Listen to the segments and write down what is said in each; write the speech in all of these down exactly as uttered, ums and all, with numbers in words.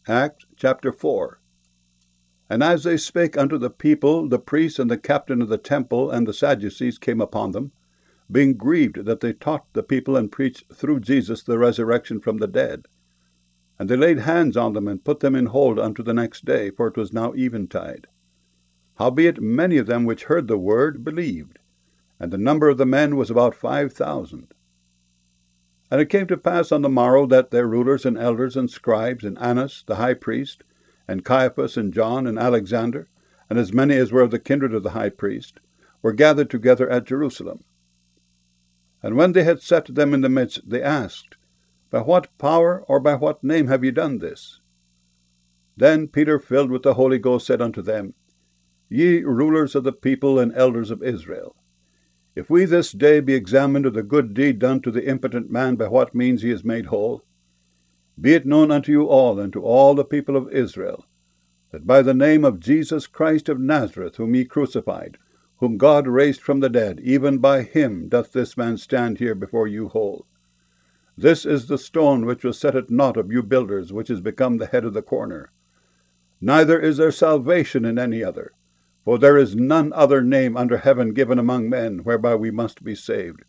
Acts chapter four. And as they spake unto the people, the priests and the captain of the temple and the Sadducees came upon them, being grieved that they taught the people and preached through Jesus the resurrection from the dead. And they laid hands on them and put them in hold unto the next day, for it was now eventide. Howbeit many of them which heard the word believed, and the number of the men was about five thousand. And it came to pass on the morrow that their rulers and elders and scribes, and Annas the high priest, and Caiaphas, and John, and Alexander, and as many as were of the kindred of the high priest, were gathered together at Jerusalem. And when they had set them in the midst, they asked, By what power or by what name have ye done this? Then Peter, filled with the Holy Ghost, said unto them, Ye rulers of the people and elders of Israel, if we this day be examined of the good deed done to the impotent man by what means he is made whole, be it known unto you all and to all the people of Israel, that by the name of Jesus Christ of Nazareth, whom ye crucified, whom God raised from the dead, even by him doth this man stand here before you whole. This is the stone which was set at naught of you builders, which is become the head of the corner. Neither is there salvation in any other, for there is none other name under heaven given among men, whereby we must be saved.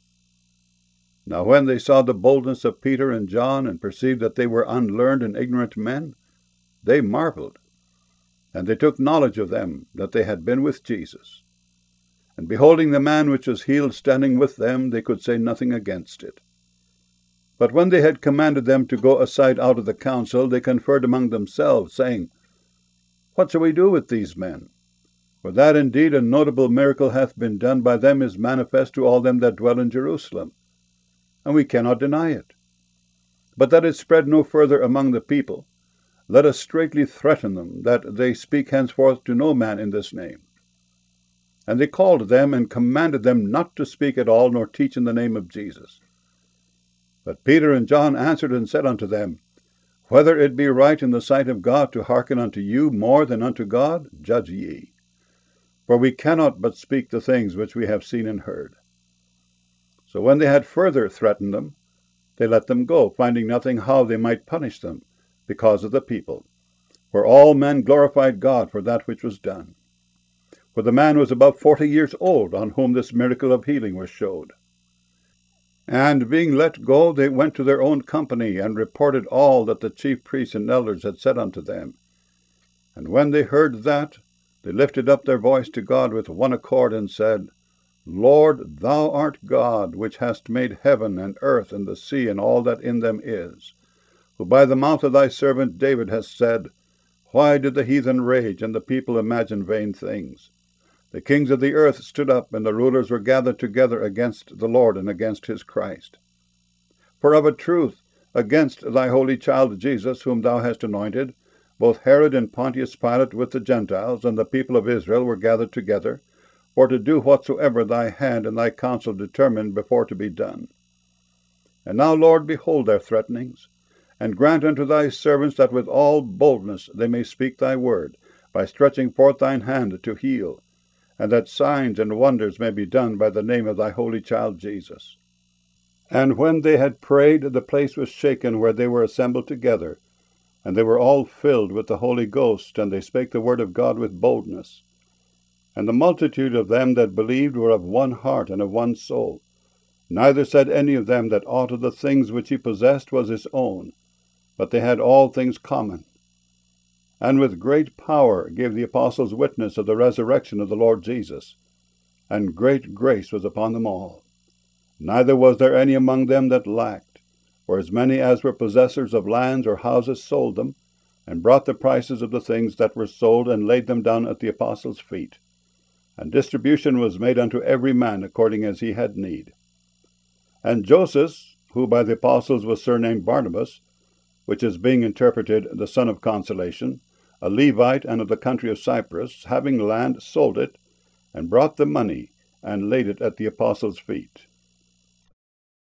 Now when they saw the boldness of Peter and John, and perceived that they were unlearned and ignorant men, they marveled, and they took knowledge of them, that they had been with Jesus. And beholding the man which was healed standing with them, they could say nothing against it. But when they had commanded them to go aside out of the council, they conferred among themselves, saying, What shall we do with these men? For that indeed a notable miracle hath been done by them is manifest to all them that dwell in Jerusalem, and we cannot deny it. But that it spread no further among the people, let us straitly threaten them, that they speak henceforth to no man in this name. And they called them, and commanded them not to speak at all, nor teach in the name of Jesus. But Peter and John answered and said unto them, Whether it be right in the sight of God to hearken unto you more than unto God, judge ye. For we cannot but speak the things which we have seen and heard. So when they had further threatened them, they let them go, finding nothing how they might punish them, because of the people. For all men glorified God for that which was done. For the man was above forty years old, on whom this miracle of healing was showed. And being let go, they went to their own company, and reported all that the chief priests and elders had said unto them. And when they heard that, they lifted up their voice to God with one accord, and said, Lord, thou art God, which hast made heaven and earth and the sea and all that in them is, who by the mouth of thy servant David hast said, Why did the heathen rage, and the people imagine vain things? The kings of the earth stood up, and the rulers were gathered together against the Lord and against his Christ. For of a truth, against thy holy child Jesus, whom thou hast anointed, both Herod and Pontius Pilate with the Gentiles and the people of Israel were gathered together, for to do whatsoever thy hand and thy counsel determined before to be done. And now, Lord, behold their threatenings, and grant unto thy servants that with all boldness they may speak thy word, by stretching forth thine hand to heal, and that signs and wonders may be done by the name of thy holy child Jesus. And when they had prayed, the place was shaken where they were assembled together, and they were all filled with the Holy Ghost, and they spake the word of God with boldness. And the multitude of them that believed were of one heart and of one soul. Neither said any of them that aught of the things which he possessed was his own, but they had all things common. And with great power gave the apostles witness of the resurrection of the Lord Jesus, and great grace was upon them all. Neither was there any among them that lacked, for as many as were possessors of lands or houses sold them, and brought the prices of the things that were sold, and laid them down at the apostles' feet. And distribution was made unto every man according as he had need. And Joseph, who by the apostles was surnamed Barnabas, which is being interpreted the son of consolation, a Levite and of the country of Cyprus, having land, sold it, and brought the money, and laid it at the apostles' feet.